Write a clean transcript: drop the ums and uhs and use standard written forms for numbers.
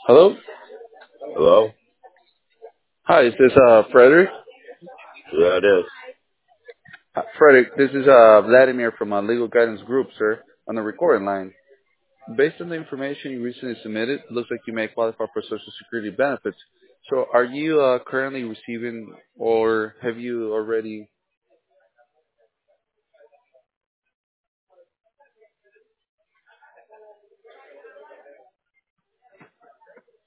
Hello. Hello? Hi, is this Frederick? Yeah, it is. Frederick, this is Vladimir from Legal Guidance Group, sir, on the recording line. Based on the information you recently submitted, it looks like you may qualify for Social Security benefits. So, are you currently receiving, or have you already